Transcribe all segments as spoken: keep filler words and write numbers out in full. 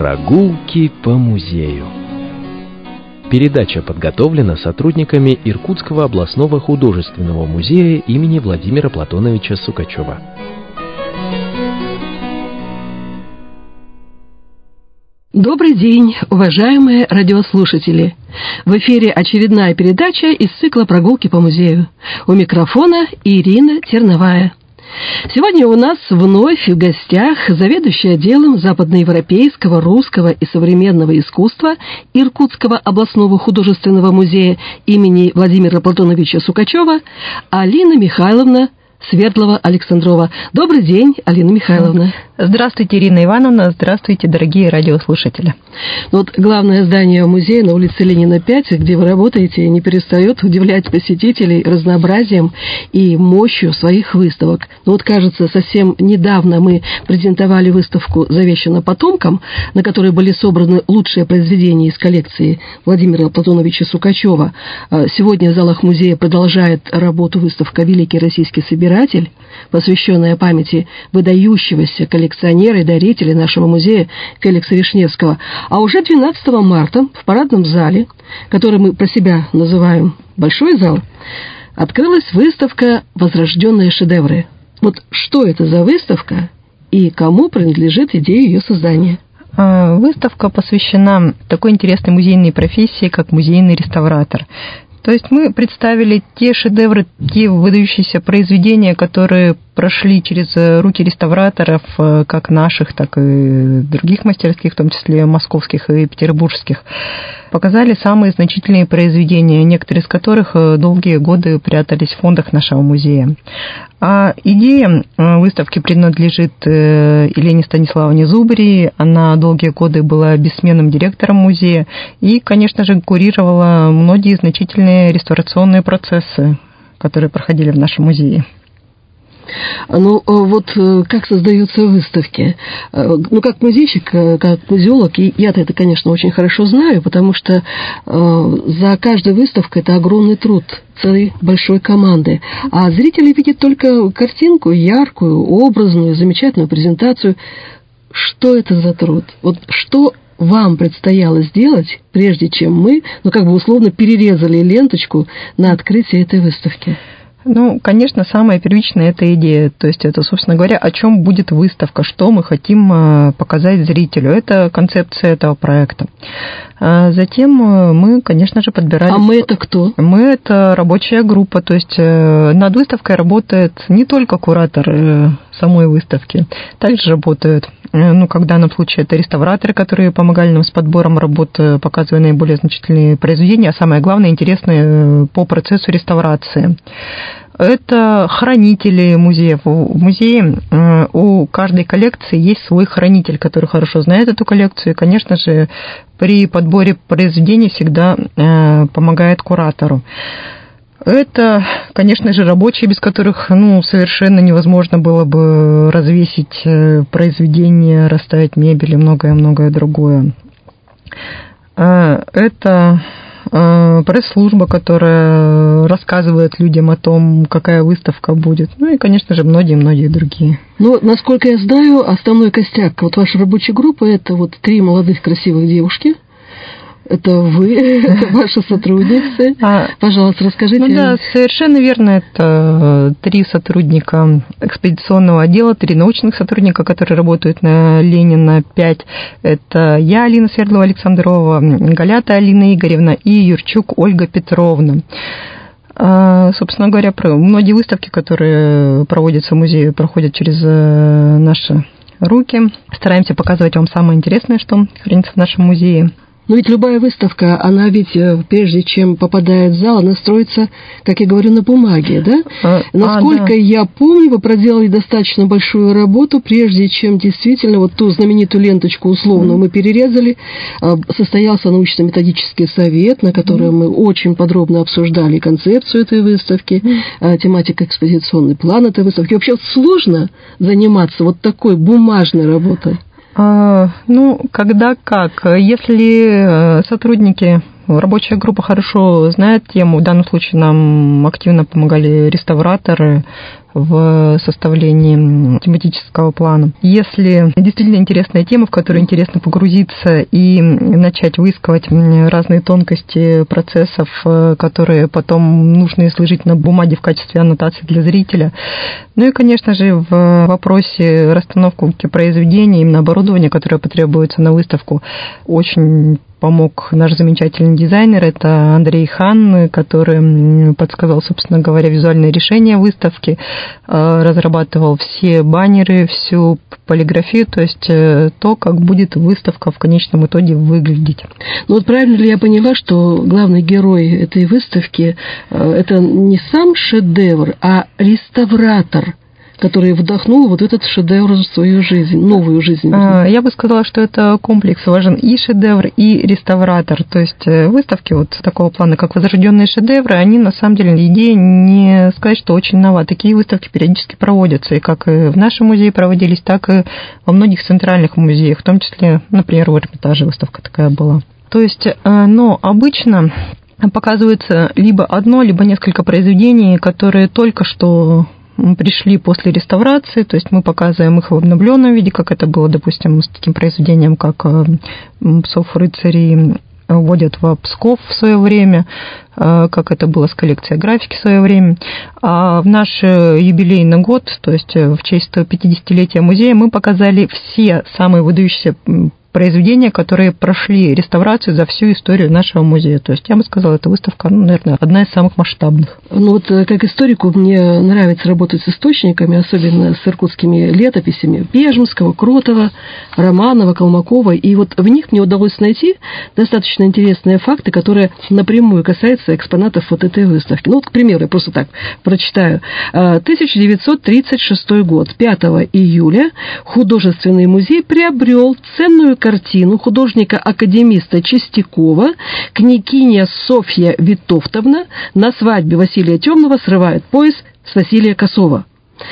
Прогулки по музею. Передача подготовлена сотрудниками Иркутского областного художественного музея имени Владимира Платоновича Сукачева. Добрый день, уважаемые радиослушатели! В эфире очередная передача из цикла «Прогулки по музею». У микрофона Ирина Терновая. Сегодня у нас вновь в гостях заведующий отделом западноевропейского, русского и современного искусства Иркутского областного художественного музея имени Владимира Платоновича Сукачева Алина Михайловна Свердлова-Александрова. Добрый день, Алина Михайловна. Здравствуйте, Ирина Ивановна. Здравствуйте, дорогие радиослушатели. Вот главное здание музея на улице Ленина, пять, где вы работаете, не перестает удивлять посетителей разнообразием и мощью своих выставок. Ну вот, кажется, совсем недавно мы презентовали выставку «Завещано потомкам», на которой были собраны лучшие произведения из коллекции Владимира Платоновича Сукачева. Сегодня в залах музея продолжает работу выставка «Великий российский собиратель», посвященная памяти выдающегося коллекционера и дарителя нашего музея Феликса Вишневского. А уже двенадцатого марта в парадном зале, который мы про себя называем «Большой зал», открылась выставка «Возрожденные шедевры». Вот что это за выставка и кому принадлежит идея ее создания? Выставка посвящена такой интересной музейной профессии, как музейный реставратор. То есть мы представили те шедевры, те выдающиеся произведения, которые прошли через руки реставраторов, как наших, так и других мастерских, в том числе московских и петербургских. Показали самые значительные произведения, некоторые из которых долгие годы прятались в фондах нашего музея. А идея выставки принадлежит Елене Станиславовне Зубари. Она долгие годы была бессменным директором музея и, конечно же, курировала многие значительные реставрационные процессы, которые проходили в нашем музее. Ну, вот как создаются выставки? Ну, как музейщик, как музеолог, я-то это, конечно, очень хорошо знаю, потому что за каждой выставкой это огромный труд целой большой команды. А зрители видят только картинку, яркую, образную, замечательную презентацию. Что это за труд? Вот что вам предстояло сделать, прежде чем мы, ну, как бы условно, перерезали ленточку на открытие этой выставки? Ну, конечно, самое первичное – это идея. То есть это, собственно говоря, о чем будет выставка, что мы хотим показать зрителю. Это концепция этого проекта. Затем мы, конечно же, подбирали... А мы это кто? Мы – это рабочая группа. То есть над выставкой работает не только куратор самой выставки. Также работают, ну, как в данном случае, это реставраторы, которые помогали нам с подбором работ, показывая наиболее значительные произведения, а самое главное, интересные по процессу реставрации. Это хранители музеев. В музее у каждой коллекции есть свой хранитель, который хорошо знает эту коллекцию. И, конечно же, при подборе произведений всегда помогает куратору. Это, конечно же, рабочие, без которых, ну, совершенно невозможно было бы развесить произведения, расставить мебель и многое-многое другое. Это пресс-служба, которая рассказывает людям о том, какая выставка будет. Ну и, конечно же, многие-многие другие. Ну, насколько я знаю, основной костяк вот вашей рабочей группы – это вот три молодых красивых девушки. Это вы, это ваши сотрудницы. А, Пожалуйста, расскажите. Ну да, совершенно верно. Это три сотрудника экспедиционного отдела, три научных сотрудника, которые работают на Ленина пять. Это я, Алина Свердлова-Александрова, Галята Алина Игоревна и Юрчук Ольга Петровна. А, собственно говоря, многие выставки, которые проводятся в музее, проходят через наши руки. Стараемся показывать вам самое интересное, что хранится в нашем музее. Но ведь любая выставка, она ведь, прежде чем попадает в зал, она строится, как я говорю, на бумаге, да? А, Насколько а, да. я помню, вы проделали достаточно большую работу, прежде чем действительно вот ту знаменитую ленточку условно mm. мы перерезали. Состоялся научно-методический совет, на котором mm. мы очень подробно обсуждали концепцию этой выставки, mm. тематику, экспозиционный план этой выставки. Вообще сложно заниматься вот такой бумажной работой? А, ну, когда как. Если сотрудники, рабочая группа хорошо знает тему, в данном случае нам активно помогали реставраторы, в составлении тематического плана. Если действительно интересная тема, в которую интересно погрузиться и начать выискивать разные тонкости процессов, которые потом нужно изложить на бумаге в качестве аннотации для зрителя. Ну и, конечно же, в вопросе расстановки произведений, именно оборудования, которое потребуется на выставку, очень помог наш замечательный дизайнер, это Андрей Хан, который подсказал, собственно говоря, визуальное решение выставки, разрабатывал все баннеры, всю полиграфию, то есть то, как будет выставка в конечном итоге выглядеть. Ну вот правильно ли я поняла, что главный герой этой выставки – это не сам шедевр, а реставратор, который вдохнул вот этот шедевр в свою жизнь, новую жизнь? Я бы сказала, что это комплекс важен: и шедевр, и реставратор. То есть выставки вот такого плана, как возрожденные шедевры, они на самом деле, идея не сказать, что очень нова. Такие выставки периодически проводятся, и как и в нашем музее проводились, так и во многих центральных музеях, в том числе, например, в Эрмитаже выставка такая была. То есть, но обычно показывается либо одно, либо несколько произведений, которые только что пришли после реставрации, то есть мы показываем их в обновленном виде, как это было, допустим, с таким произведением, как «Псов рыцарей водят в Псков» в свое время, как это было с коллекцией графики в свое время. А в наш юбилейный год, то есть в честь сто пятидесятилетия музея, мы показали все самые выдающиеся произведения, которые прошли реставрацию за всю историю нашего музея. То есть, я бы сказала, эта выставка, ну, наверное, одна из самых масштабных. Ну вот, как историку, мне нравится работать с источниками, особенно с иркутскими летописями Пежмского, Кротова, Романова, Калмыкова. И вот в них мне удалось найти достаточно интересные факты, которые напрямую касаются экспонатов вот этой выставки. Ну вот, к примеру, я просто так прочитаю. тысяча девятьсот тридцать шестой год, пятого июля, художественный музей приобрел ценную картину художника-академиста Чистякова «Княгиня Софья Витовтовна на свадьбе Василия Темного срывает пояс с Василия Косова».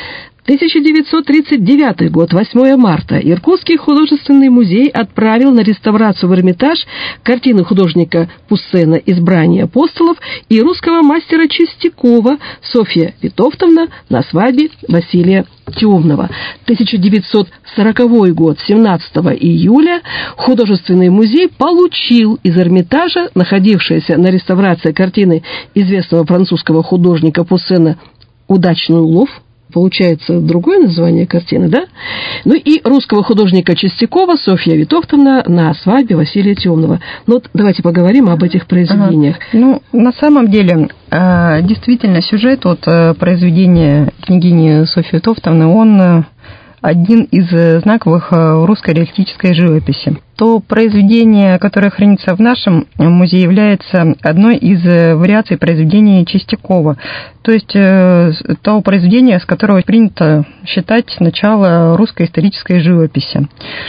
тысяча девятьсот тридцать девятый год, восьмое марта, Иркутский художественный музей отправил на реставрацию в Эрмитаж картины художника Пуссена «Избрание апостолов» и русского мастера Чистякова «Софья Витовтовна на свадьбе Василия Темного». тысяча девятьсот сороковой год, семнадцатого июля, художественный музей получил из Эрмитажа находившиеся на реставрации картины известного французского художника Пуссена «Удачный улов». Получается другое название картины, да? Ну и русского художника Чистякова «Софья Витовтовна на свадьбе Василия Темного». Ну вот давайте поговорим об этих произведениях. Ага. Ну, на самом деле, действительно, сюжет от произведения княгини Софьи Витовтовны, он один из знаковых русской реалистической живописи. То произведение, которое хранится в нашем музее, является одной из вариаций произведений Чистякова. То есть то произведение, с которого принято считать начало русской исторической живописи.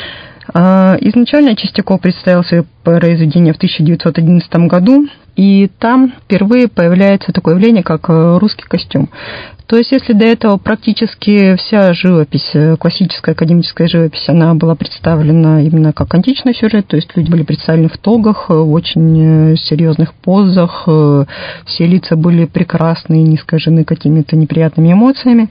Изначально Чистяков представил свои произведения в тысяча девятьсот одиннадцатом году, и там впервые появляется такое явление, как русский костюм. То есть, если до этого практически вся живопись, классическая академическая живопись, она была представлена именно как античный сюжет, то есть люди были представлены в тогах, в очень серьезных позах, все лица были прекрасные, не искажены какими-то неприятными эмоциями,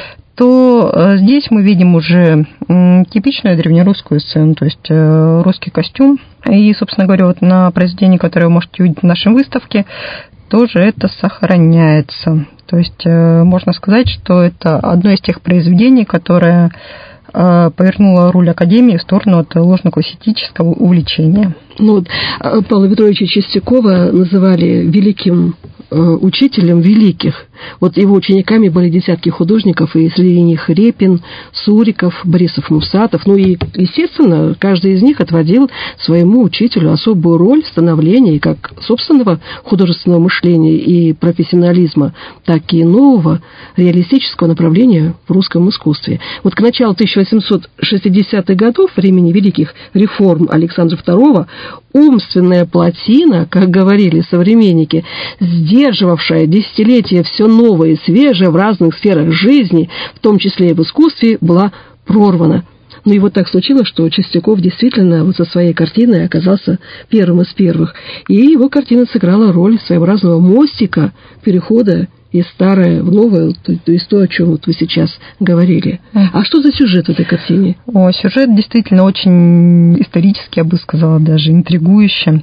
то здесь мы видим уже типичную древнерусскую сцену, то есть русский костюм. И, собственно говоря, вот на произведении, которое вы можете увидеть в нашей выставке, тоже это сохраняется. То есть можно сказать, что это одно из тех произведений, которое повернуло руль Академии в сторону от ложно-классицистического увлечения. Ну, вот, Павла Петровича Чистякова называли великим учителем великих. Вот его учениками были десятки художников, и среди них Репин, Суриков, Борисов Мусатов. Ну и, естественно, каждый из них отводил своему учителю особую роль в становлении как собственного художественного мышления и профессионализма, так и нового реалистического направления в русском искусстве. Вот к началу тысяча восемьсот шестидесятых годов, времени великих реформ Александра второго, умственная плотина, как говорили современники, сдерживавшая десятилетия все новое и свежее в разных сферах жизни, в том числе и в искусстве, была прорвана. Ну и вот так случилось, что Чистяков действительно вот со своей картиной оказался первым из первых. И его картина сыграла роль своеобразного мостика перехода и старое в новое, то, то есть то, о чем вот вы сейчас говорили. А что за сюжет в этой картине? О, сюжет действительно очень исторический, я бы сказала, даже интригующий.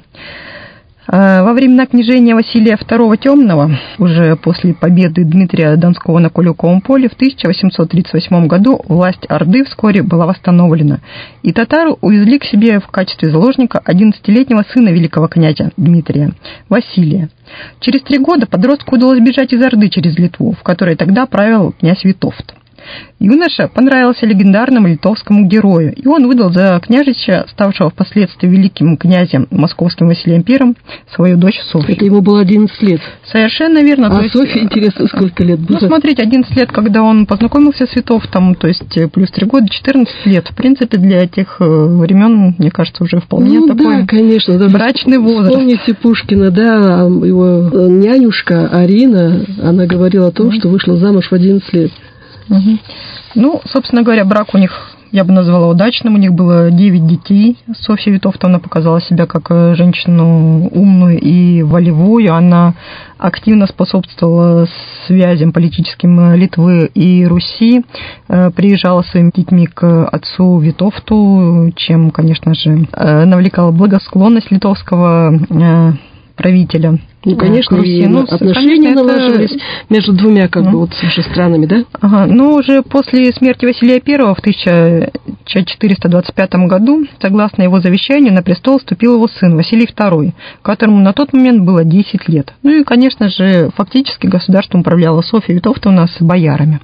Во времена княжения Василия второго Темного, уже после победы Дмитрия Донского на Куликовом поле, в тысяча восемьсот тридцать восьмом году власть Орды вскоре была восстановлена, и татары увезли к себе в качестве заложника одиннадцатилетнего сына великого князя Дмитрия, Василия. Через три года подростку удалось бежать из Орды через Литву, в которой тогда правил князь Витовт. Юноша понравился легендарному литовскому герою, и он выдал за княжича, ставшего впоследствии великим князем московским Василием Первым, свою дочь Софью. Это ему было одиннадцать лет. Совершенно верно. А есть, Софье, интересно, сколько лет было? Ну, смотрите, одиннадцать лет, когда он познакомился с Витовтом, то есть плюс три года, четырнадцать лет. В принципе, для тех времен, мне кажется, уже вполне ну, такой да, конечно, брачный возраст. Вспомните Пушкина, да, его нянюшка Арина, она говорила о том, что вышла замуж в одиннадцать лет. Угу. Ну, собственно говоря, брак у них, я бы назвала, удачным. У них было девять детей. Софья Витовтовна показала себя как женщину умную и волевую. Она активно способствовала связям политическим Литвы и Руси. Приезжала своими детьми к отцу Витовту, чем, конечно же, навлекала благосклонность литовского правителя. Ну, конечно, Руси. и Ну, отношения конечно, наложились это... между двумя, как ну. бы, вот, уже странами, да? Ага, но уже после смерти Василия Первого в тысяча четыреста двадцать пятом году, согласно его завещанию, на престол вступил его сын Василий Второй, которому на тот момент было десять лет. Ну и, конечно же, фактически государством управляла Софья Витовтовна с боярами.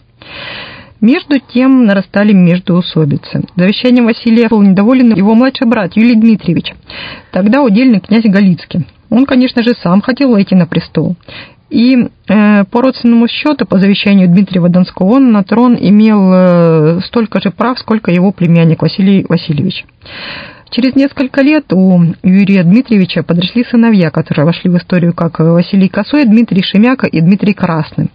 Между тем нарастали междоусобицы. Завещанием Василия был недоволен его младший брат Юлий Дмитриевич, тогда удельный князь Галицкий. Он, конечно же, сам хотел войти на престол. И э, по родственному счету, по завещанию Дмитрия Донского, он на трон имел э, столько же прав, сколько его племянник Василий Васильевич. Через несколько лет у Юрия Дмитриевича подросли сыновья, которые вошли в историю как Василий Косой, Дмитрий Шемяка и Дмитрий Красный.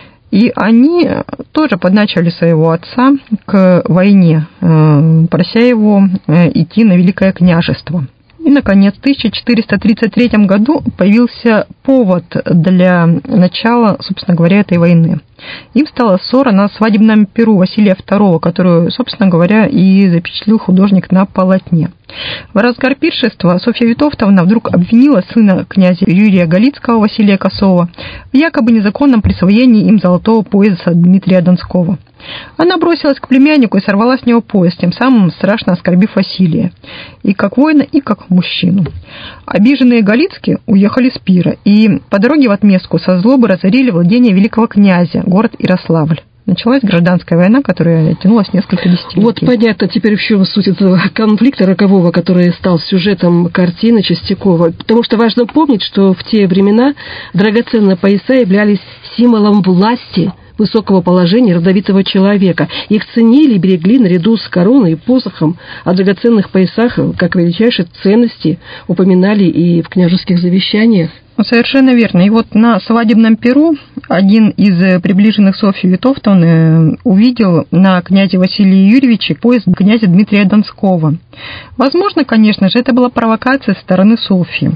И они тоже подначивали своего отца к войне, э, прося его э, идти на Великое княжество. И, наконец, в тысяча четыреста тридцать третьем году появился повод для начала, собственно говоря, этой войны. Им стала ссора на свадебном пиру Василия Второго, которую, собственно говоря, и запечатлел художник на полотне. В разгар пиршества Софья Витовтовна вдруг обвинила сына князя Юрия Галицкого, Василия Косова, в якобы незаконном присвоении им золотого пояса Дмитрия Донского. Она бросилась к племяннику и сорвала с него пояс, тем самым страшно оскорбив Василия, и как воина, и как мужчину. Обиженные Галицкие уехали с пира, и по дороге в отместку со злобы разорили владение великого князя, город Ярославль. Началась гражданская война, которая тянулась несколько десятилетий. Вот понятно теперь, в чем суть этого конфликта рокового, который стал сюжетом картины Чистякова. Потому что важно помнить, что в те времена драгоценные пояса являлись символом власти, высокого положения родовитого человека. Их ценили и берегли наряду с короной и посохом. О драгоценных поясах, как величайшей ценности, упоминали и в княжеских завещаниях. Совершенно верно. И вот на свадебном пиру один из приближенных Софьи Витовтовны увидел на князе Василии Юрьевиче пояс князя Дмитрия Донского. Возможно, конечно же, это была провокация со стороны Софьи.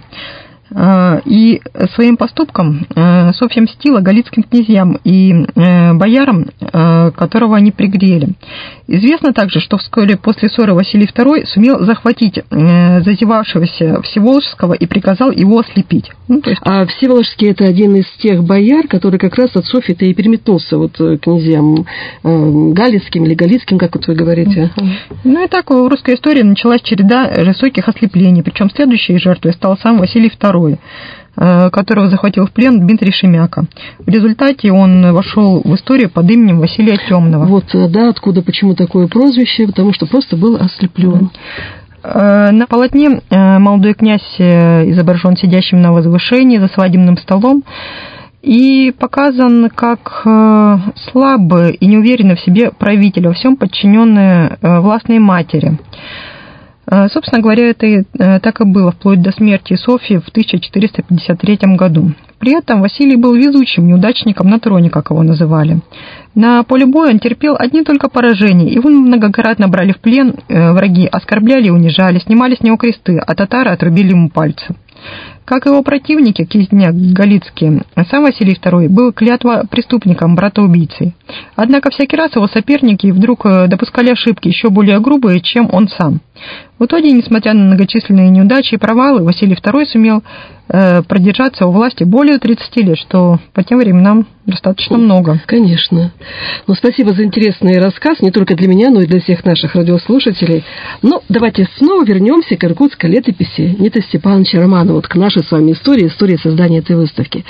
И своим поступком Софья мстила галицким князьям и боярам, которого они пригрели. Известно также, что вскоре после ссоры Василий Второй сумел захватить зазевавшегося Всеволожского и приказал его ослепить. Ну, то есть... А Всеволожский — это один из тех бояр, который как раз от Софьи-то и переметнулся вот к князьям галицким или галицким, как вот вы говорите. Ну и так в русской истории началась череда жестоких ослеплений, причем следующей жертвой стал сам Василий Второй, которого захватил в плен Дмитрий Шемяка. В результате он вошел в историю под именем Василия Темного. Вот, да, откуда, почему такое прозвище, потому что просто был ослеплен. На полотне молодой князь изображен сидящим на возвышении за свадебным столом и показан как слабый и неуверенный в себе правитель, во всем подчиненный властной матери. Собственно говоря, это так и было вплоть до смерти Софьи в тысяча четыреста пятьдесят третьем году. При этом Василий был везучим неудачником на троне, как его называли. На поле боя он терпел одни только поражения, его многократно брали в плен враги, оскорбляли и унижали, снимали с него кресты, а татары отрубили ему пальцы. Как его противники, князья галицкие, сам Василий второй был клятвопреступником, брата-убийцей. Однако всякий раз его соперники вдруг допускали ошибки еще более грубые, чем он сам. В итоге, несмотря на многочисленные неудачи и провалы, Василий второй сумел э, продержаться у власти более тридцати лет, что по тем временам достаточно много. Конечно. Ну, спасибо за интересный рассказ, не только для меня, но и для всех наших радиослушателей. Но давайте снова вернемся к иркутской летописи Ниты Степановича Романова, вот к нашей с вами истории, истории создания этой выставки.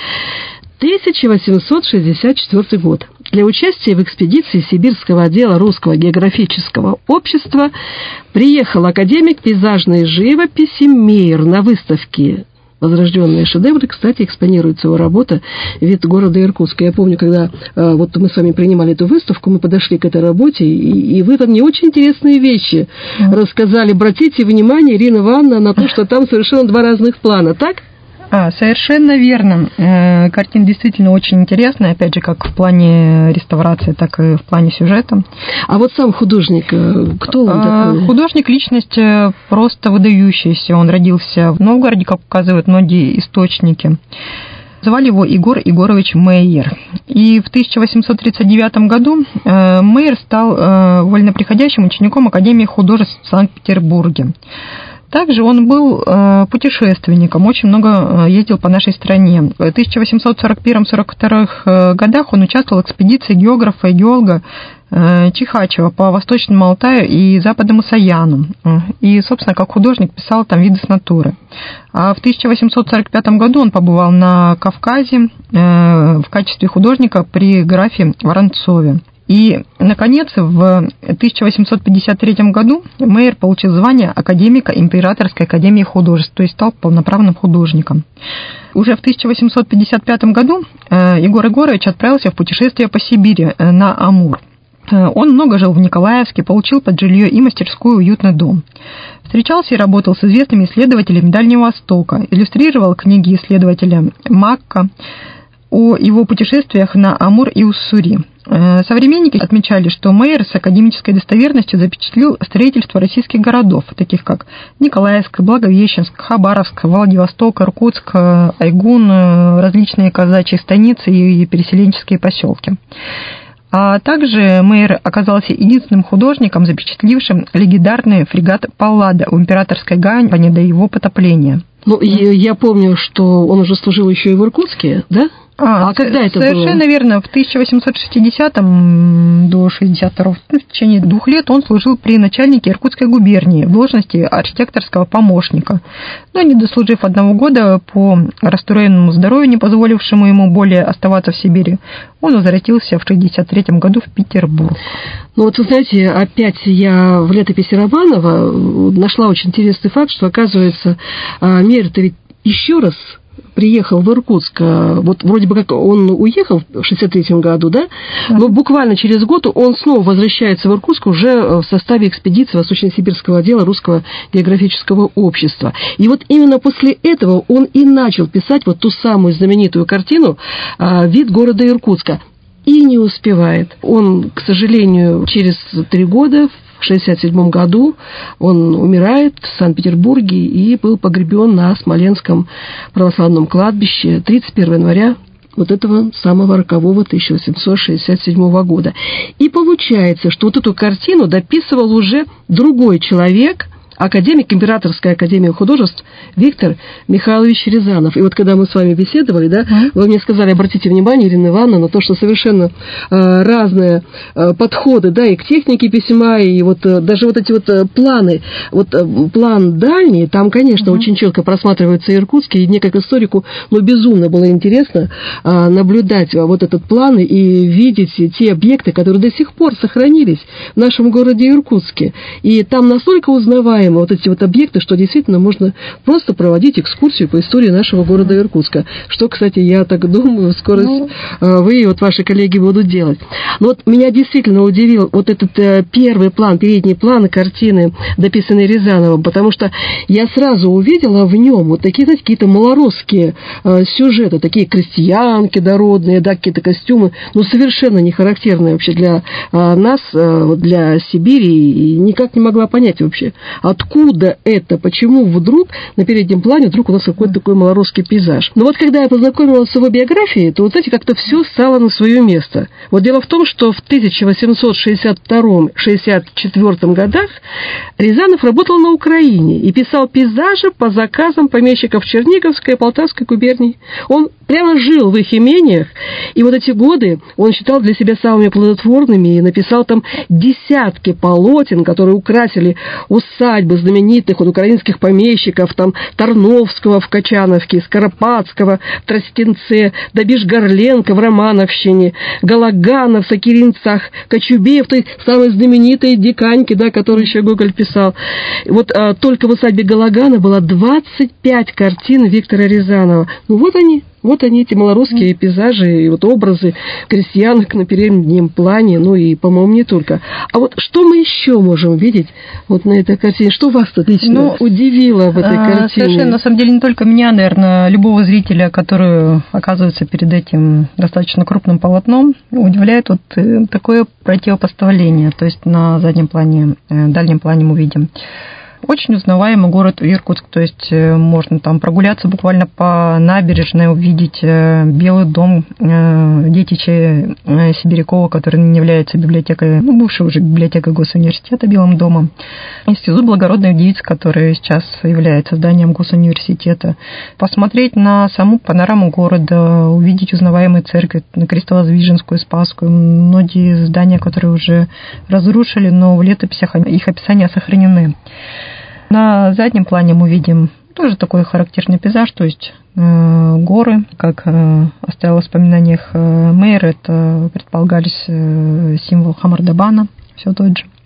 тысяча восемьсот шестьдесят четвёртый год. Для участия в экспедиции Сибирского отдела Русского географического общества приехал академик пейзажной живописи Мейер на выставке «Возрожденные шедевры». Кстати, экспонируется его работа «Вид города Иркутска». Я помню, когда э, вот мы с вами принимали эту выставку, мы подошли к этой работе, и, и вы там не очень интересные вещи mm. рассказали. Обратите внимание, Ирина Ивановна, на то, что там совершенно два разных плана, так? А, совершенно верно. Э, картина действительно очень интересная, опять же, как в плане реставрации, так и в плане сюжета. А вот сам художник, кто он такой? Художник – личность просто выдающаяся. Он родился в Новгороде, как указывают многие источники. Звали его Егор Егорович Мейер. И в тысяча восемьсот тридцать девятом году э, Мейер стал э, вольноприходящим учеником Академии художеств в Санкт-Петербурге. Также он был э, путешественником, очень много ездил по нашей стране. В тысяча восемьсот сорок первом — сорок втором годах он участвовал в экспедиции географа и геолога э, Чихачева по Восточному Алтаю и Западному Саяну. И, собственно, как художник писал там виды с натуры. А в тысяча восемьсот сорок пятом году он побывал на Кавказе э, в качестве художника при графе Воронцове. И, наконец, в тысяча восемьсот пятьдесят третьем году Мейер получил звание академика Императорской академии художеств, то есть стал полноправным художником. Уже в тысяча восемьсот пятьдесят пятом году Егор Егорович отправился в путешествие по Сибири на Амур. Он много жил в Николаевске, получил под жилье и мастерскую уютный дом. Встречался и работал с известными исследователями Дальнего Востока, иллюстрировал книги исследователя Макка о его путешествиях на Амур и Уссури. Современники отмечали, что Мейер с академической достоверностью запечатлел строительство российских городов, таких как Николаевск, Благовещенск, Хабаровск, Владивосток, Иркутск, Айгун, различные казачьи станицы и переселенческие поселки. А также Мейер оказался единственным художником, запечатлившим легендарный фрегат «Паллада» у императорской гавани до его потопления. Ну, я помню, что он уже служил еще и в Иркутске, да? А, а когда это совершенно было? Верно. В тысяча восемьсот шестидесятом до шестьдесят второго, в течение двух лет он служил при начальнике Иркутской губернии в должности архитекторского помощника. Но не дослужив одного года по расстроенному здоровью, не позволившему ему более оставаться в Сибири, он возвратился в шестьдесят третьем году в Петербург. Ну вот вы знаете, опять я в летописи Романова нашла очень интересный факт, что, оказывается, Мейер-то ведь еще раз приехал в Иркутск, вот вроде бы как он уехал в шестьдесят третьем году, да, но буквально через год он снова возвращается в Иркутск уже в составе экспедиции Восточно-Сибирского отдела Русского географического общества. И вот именно после этого он и начал писать вот ту самую знаменитую картину «Вид города Иркутска». И не успевает. Он, к сожалению, через три года, в шестьдесят седьмом году, он умирает в Санкт-Петербурге и был погребен на Смоленском православном кладбище тридцать первого января вот этого самого рокового тысяча восемьсот шестьдесят седьмого года. И получается, что вот эту картину дописывал уже другой человек, академик Императорской академии художеств Виктор Михайлович Рязанов. И вот когда мы с вами беседовали, да, mm-hmm. вы мне сказали, обратите внимание, Ирина Ивановна, на то, что совершенно э, разные э, подходы, да, и к технике письма, и вот э, даже вот эти вот э, планы, вот э, план дальний, там, конечно, mm-hmm. очень четко просматривается Иркутский, и мне как историку, ну, безумно было интересно э, наблюдать вот этот план и видеть те объекты, которые до сих пор сохранились в нашем городе Иркутске. И там настолько узнаваемо вот эти вот объекты, что действительно можно просто проводить экскурсию по истории нашего города Иркутска. Что, кстати, я так думаю, скоро ну... вы и вот ваши коллеги будут делать. Но вот меня действительно удивил вот этот первый план, передний план картины, дописанный Рязановым, потому что я сразу увидела в нем вот такие, знаете, какие-то малоросские сюжеты, такие крестьянки дородные, да, какие-то костюмы, ну, совершенно не характерные вообще для нас, для Сибири, и никак не могла понять вообще, откуда это, почему вдруг на переднем плане вдруг у нас какой-то такой малорусский пейзаж. Но вот когда я познакомилась с его биографией, то, вот знаете, как-то все стало на свое место. Вот дело в том, что в тысяча восемьсот шестьдесят втором — шестьдесят четвёртом годах Рязанов работал на Украине и писал пейзажи по заказам помещиков Черниговской и Полтавской губерний. Он прямо жил в их имениях, и вот эти годы он считал для себя самыми плодотворными и написал там десятки полотен, которые украсили усадьбы знаменитых вот, украинских помещиков, там Тарновского в Качановке, Скоропадского в Тростенце, Добиш-Горленко в Романовщине, Галагана в Сокиринцах, Кочубеев, то есть самые знаменитые диканьки, да, которые еще Гоголь писал. Вот а, только в усадьбе Галагана было двадцать пять картин Виктора Рязанова. Ну вот они. Вот они, эти малорусские пейзажи и вот образы крестьянок на переднем плане, ну и, по-моему, не только. А вот что мы еще можем видеть вот на этой картине? Что вас тут лично ну, удивило в этой картине? Совершенно, на самом деле, не только меня, наверное, любого зрителя, который оказывается перед этим достаточно крупным полотном, удивляет вот такое противопоставление. То есть на заднем плане, дальнем плане мы видим очень узнаваемый город Иркутск, то есть можно там прогуляться буквально по набережной, увидеть Белый дом детичьей Сибирякова, который не является библиотекой, ну, бывшей уже библиотекой Госуниверситета Белым домом. Институт благородных девиц, который сейчас является зданием Госуниверситета. Посмотреть на саму панораму города, увидеть узнаваемые церкви, Крестово-Воздвиженскую, Спасскую, многие здания, которые уже разрушили, но в летописях их описания сохранены. На заднем плане мы видим тоже такой характерный пейзаж, то есть э, горы, как э, оставил в воспоминаниях э, Мейер, это предполагались э, символ Хамардабана, все тот же.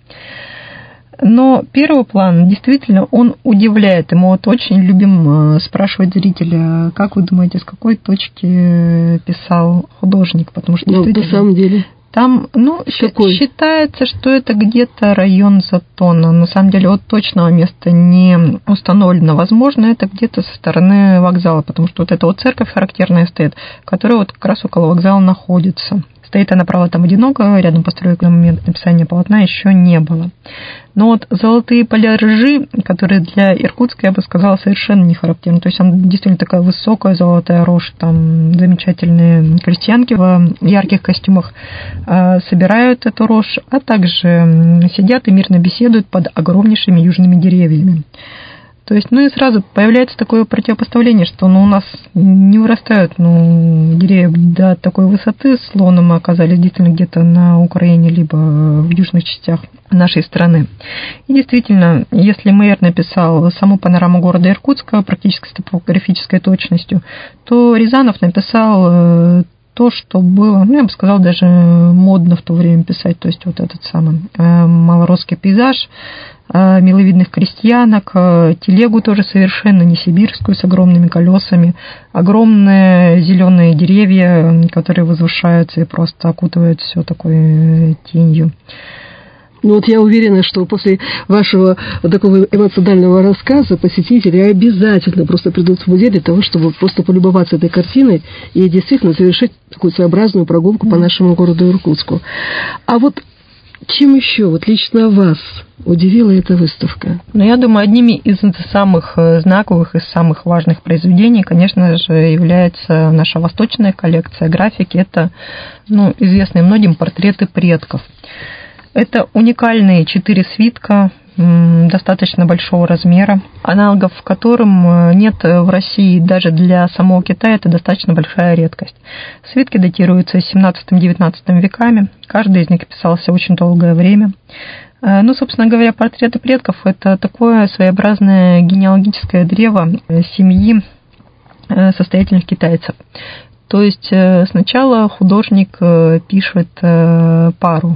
Но первый план, действительно, он удивляет, и мы вот очень любим э, спрашивать зрителя, как вы думаете, с какой точки писал художник, потому что ну, на самом деле... Там, ну, Какой? считается, что это где-то район Затона. На самом деле, вот точного места не установлено. Возможно, это где-то со стороны вокзала, потому что вот эта вот церковь характерная стоит, которая вот как раз около вокзала находится. Стоит она, правда, там одиноко, рядом построек на момент написания полотна еще не было. Но вот золотые поля ржи, которые для Иркутска, я бы сказала, совершенно не характерны. То есть она действительно такая высокая золотая рожь, там замечательные крестьянки в ярких костюмах собирают эту рожь, а также сидят и мирно беседуют под огромнейшими южными деревьями. То есть, ну и сразу появляется такое противопоставление, что ну, у нас не вырастают ну, деревья до такой высоты, словно мы оказались действительно где-то на Украине, либо в южных частях нашей страны. И действительно, если Мейер написал саму панораму города Иркутска практически с топографической точностью, то Рязанов написал то, что было, ну, я бы сказала, даже модно в то время писать, то есть вот этот самый малорусский пейзаж, миловидных крестьянок, телегу тоже совершенно не сибирскую, с огромными колесами, огромные зеленые деревья, которые возвышаются и просто окутывают все такой тенью. Ну вот я уверена, что после вашего вот такого эмоционального рассказа посетители обязательно просто придут в музей для того, чтобы просто полюбоваться этой картиной и действительно совершить такую своеобразную прогулку по нашему городу Иркутску. А вот чем еще вот лично вас удивила эта выставка? Ну, я думаю, одними из самых знаковых и самых важных произведений, конечно же, является наша восточная коллекция графики. Это, ну, известные многим портреты предков. Это уникальные четыре свитка достаточно большого размера, аналогов в котором нет в России даже для самого Китая, это достаточно большая редкость. Свитки датируются семнадцатым-девятнадцатым веками, каждый из них писался очень долгое время. Ну, собственно говоря, портреты предков – это такое своеобразное генеалогическое древо семьи состоятельных китайцев. То есть сначала художник пишет пару.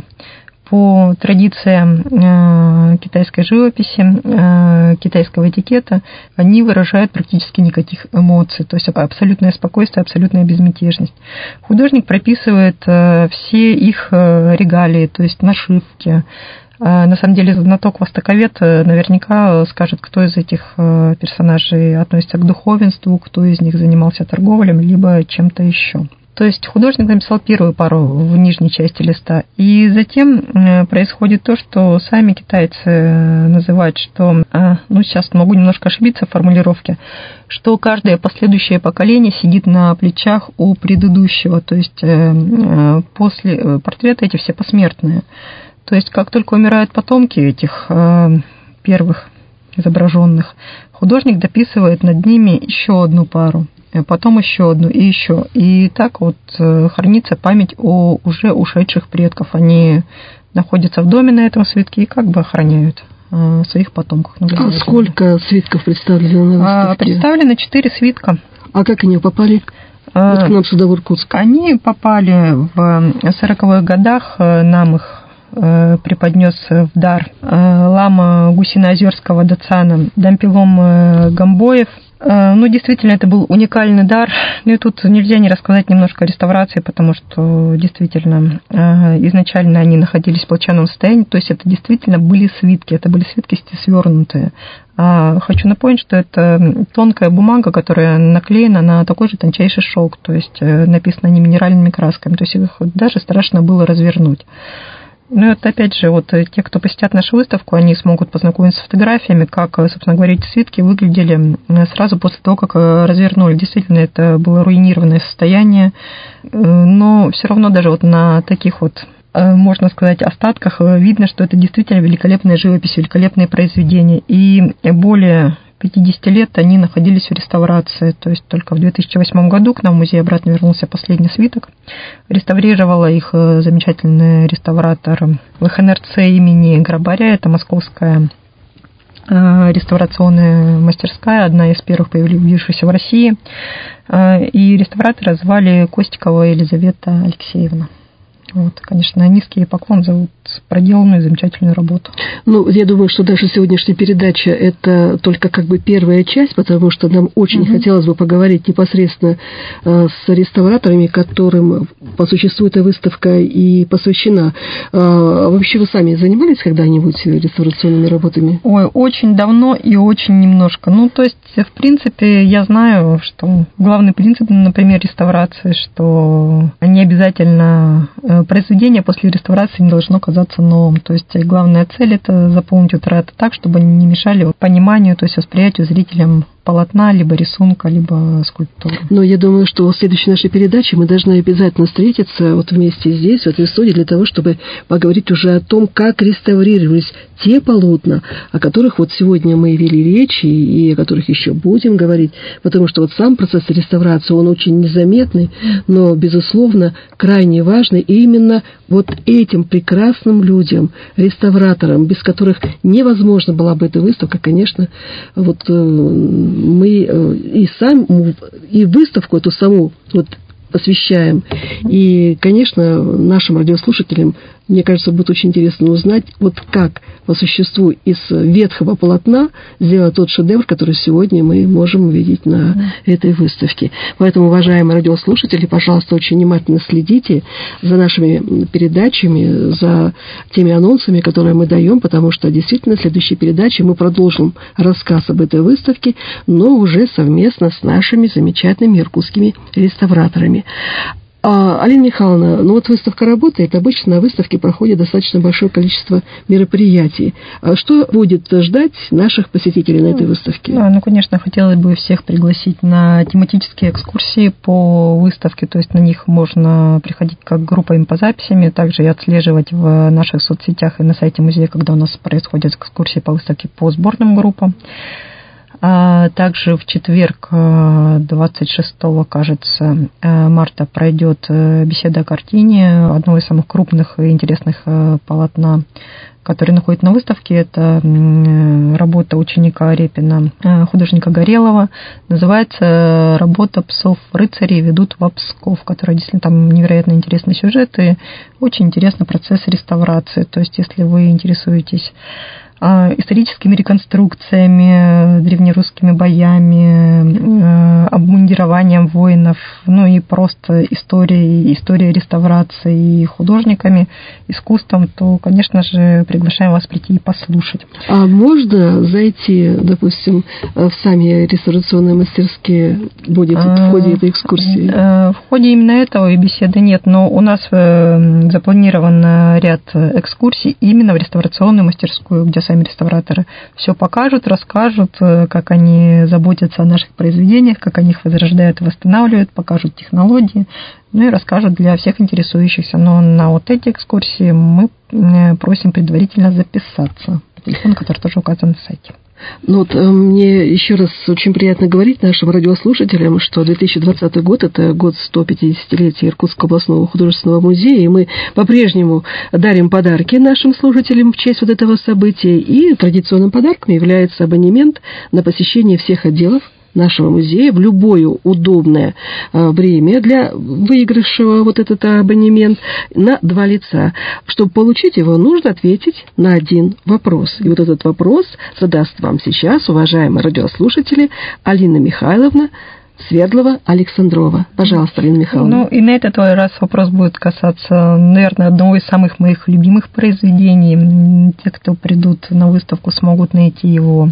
По традициям китайской живописи, китайского этикета, они выражают практически никаких эмоций, то есть абсолютное спокойствие, абсолютная безмятежность. Художник прописывает все их регалии, то есть нашивки. На самом деле, знаток-востоковед наверняка скажет, кто из этих персонажей относится к духовенству, кто из них занимался торговлей, либо чем-то еще. То есть художник написал первую пару в нижней части листа, и затем происходит то, что сами китайцы называют, что, ну, сейчас могу немножко ошибиться в формулировке, что каждое последующее поколение сидит на плечах у предыдущего, то есть после портрета эти все посмертные. То есть как только умирают потомки этих первых изображенных, художник дописывает над ними еще одну пару, потом еще одну и еще. И так вот хранится память о уже ушедших предков. Они находятся в доме на этом свитке и как бы охраняют своих потомков. А сколько свитков представлено на выставке? Представлено четыре свитка. А как они попали вот к нам сюда, в Иркутск? Они попали в сороковых годах, нам их преподнес в дар лама Гусиноозерского дацана Дампилом Гамбоев. Ну, действительно, это был уникальный дар. Ну, и тут нельзя не рассказать немножко о реставрации, потому что, действительно, изначально они находились в плачевном состоянии, то есть это действительно были свитки, это были свитки свернутые. А хочу напомнить, что это тонкая бумага, которая наклеена на такой же тончайший шелк, то есть написано не минеральными красками, то есть их даже страшно было развернуть. Ну, это, опять же, вот те, кто посетят нашу выставку, они смогут познакомиться с фотографиями, как, собственно говоря, эти свитки выглядели сразу после того, как развернули. Действительно, это было руинированное состояние, но все равно даже вот на таких вот, можно сказать, остатках видно, что это действительно великолепная живопись, великолепные произведения. И более пятьдесят лет они находились в реставрации, то есть только в две тысячи восьмом году к нам в музей обратно вернулся последний свиток. Реставрировала их замечательный реставратор вэ ха эн эр цэ имени Грабаря, это московская реставрационная мастерская, одна из первых появившихся в России. И реставратора звали Костикова Елизавета Алексеевна. Вот, конечно, низкий поклон за вот проделанную замечательную работу. Ну, я думаю, что даже сегодняшняя передача – это только как бы первая часть, потому что нам очень угу. хотелось бы поговорить непосредственно с реставраторами, которым по существу эта выставка и посвящена. А вообще вы сами занимались когда-нибудь реставрационными работами? Ой, очень давно и очень немножко. Ну, то есть, в принципе, я знаю, что главный принцип, например, реставрации, что не обязательно произведение после реставрации не должно казаться новым. То есть главная цель – это заполнить утраты так, чтобы они не мешали пониманию, то есть восприятию зрителям полотна, либо рисунка, либо скульптуры. Но я думаю, что в следующей нашей передаче мы должны обязательно встретиться вот вместе здесь, в этой студии, для того, чтобы поговорить уже о том, как реставрировались те полотна, о которых вот сегодня мы вели речь и о которых еще будем говорить, потому что вот сам процесс реставрации, он очень незаметный, но, безусловно, крайне важный, и именно вот этим прекрасным людям, реставраторам, без которых невозможно была бы эта выставка, конечно, вот мы и сам, и выставку эту саму вот посвящаем. И, конечно, нашим радиослушателям, мне кажется, будет очень интересно узнать, вот как по существу из ветхого полотна сделать тот шедевр, который сегодня мы можем увидеть на этой выставке. Поэтому, уважаемые радиослушатели, пожалуйста, очень внимательно следите за нашими передачами, за теми анонсами, которые мы даем, потому что действительно в следующей передаче мы продолжим рассказ об этой выставке, но уже совместно с нашими замечательными иркутскими реставраторами. А, Алина Михайловна, ну вот выставка работает, обычно на выставке проходит достаточно большое количество мероприятий. А что будет ждать наших посетителей на этой выставке? Ну, ну, конечно, хотелось бы всех пригласить на тематические экскурсии по выставке, то есть на них можно приходить как группами по записями, также и отслеживать в наших соцсетях и на сайте музея, когда у нас происходят экскурсии по выставке по сборным группам. А также в четверг, двадцать шестого, кажется, марта пройдет беседа о картине одного из самых крупных и интересных полотна, который находится на выставке. Это работа ученика Репина, художника Горелова. Называется «Работа псов-рыцарей ведут в Псков», которая действительно там невероятно интересный сюжет и очень интересный процесс реставрации. То есть, если вы интересуетесь историческими реконструкциями, древнерусскими боями, обмундированием воинов, ну и просто историей, историей реставрации и художниками, искусством, то, конечно же, приглашаем вас прийти и послушать. А можно зайти, допустим, в сами реставрационные мастерские будет в ходе этой экскурсии? В ходе именно этого и беседы нет, но у нас запланирован ряд экскурсий именно в реставрационную мастерскую, где сами реставраторы все покажут, расскажут, как они заботятся о наших произведениях, как они их возрождают и восстанавливают, покажут технологии, ну и расскажут для всех интересующихся. Но на вот эти экскурсии мы просим предварительно записаться по телефону, который тоже указан на сайте. Ну вот мне еще раз очень приятно говорить нашим радиослушателям, что две тысячи двадцатый год – это год сто пятидесятилетия Иркутского областного художественного музея, и мы по-прежнему дарим подарки нашим слушателям в честь вот этого события, и традиционным подарком является абонемент на посещение всех отделов нашего музея в любое удобное время для выигравшего вот этот абонемент на два лица. Чтобы получить его, нужно ответить на один вопрос. И вот этот вопрос задаст вам сейчас, уважаемые радиослушатели, Алина Михайловна Свердлова-Александрова. Пожалуйста, Алина Михайловна. Ну, и на этот раз вопрос будет касаться, наверное, одного из самых моих любимых произведений. Те, кто придут на выставку, смогут найти его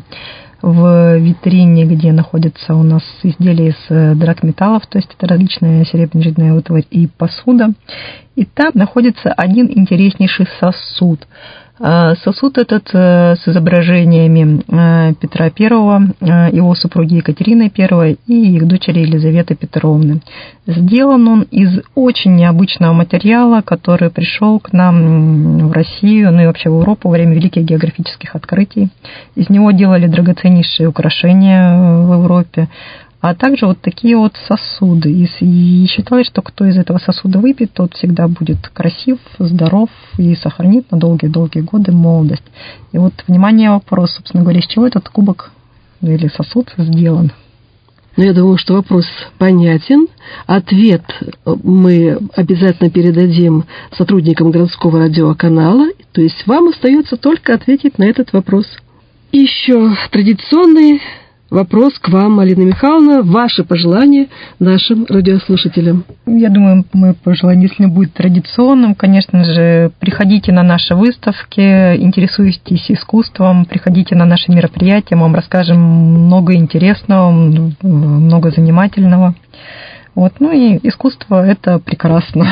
в витрине, где находятся у нас изделия из драгметаллов, то есть это различная серебряная утварь и посуда. И там находится один интереснейший сосуд. Сосуд этот с изображениями Петра Первого, его супруги Екатерины Первой и их дочери Елизаветы Петровны. Сделан он из очень необычного материала, который пришел к нам в Россию, ну и вообще в Европу во время великих географических открытий. Из него делали драгоценнейшие украшения в Европе, а также вот такие вот сосуды. И считалось, что кто из этого сосуда выпьет, тот всегда будет красив, здоров и сохранит на долгие-долгие годы молодость. И вот, внимание, вопрос, собственно говоря, из чего этот кубок или сосуд сделан? Ну, я думаю, что вопрос понятен. Ответ мы обязательно передадим сотрудникам городского радиоканала. То есть вам остается только ответить на этот вопрос. И еще традиционный вопрос к вам, Алина Михайловна. Ваши пожелания нашим радиослушателям. Я думаю, мое пожелание, если будет традиционным, конечно же, приходите на наши выставки, интересуйтесь искусством, приходите на наши мероприятия, мы вам расскажем много интересного, много занимательного. Вот. Ну и искусство – это прекрасно.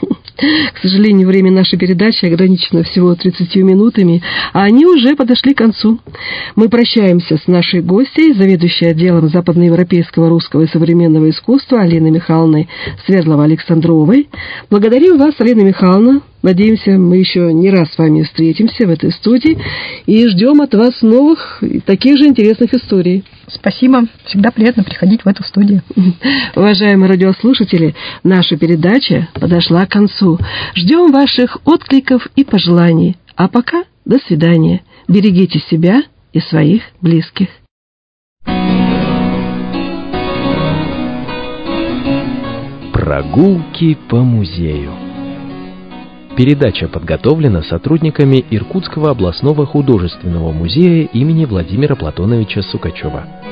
К сожалению, время нашей передачи ограничено всего тридцатью минутами, а они уже подошли к концу. Мы прощаемся с нашей гостьей, заведующей отделом западноевропейского, русского и современного искусства Алиной Михайловной Свердлова-Александровой. Благодарим вас, Алина Михайловна. Надеемся, мы еще не раз с вами встретимся в этой студии и ждем от вас новых, таких же интересных историй. Спасибо. Всегда приятно приходить в эту студию. Уважаемые радиослушатели, наша передача подошла к концу. Ждем ваших откликов и пожеланий. А пока до свидания. Берегите себя и своих близких. Прогулки по музею. Передача подготовлена сотрудниками Иркутского областного художественного музея имени Владимира Платоновича Сукачева.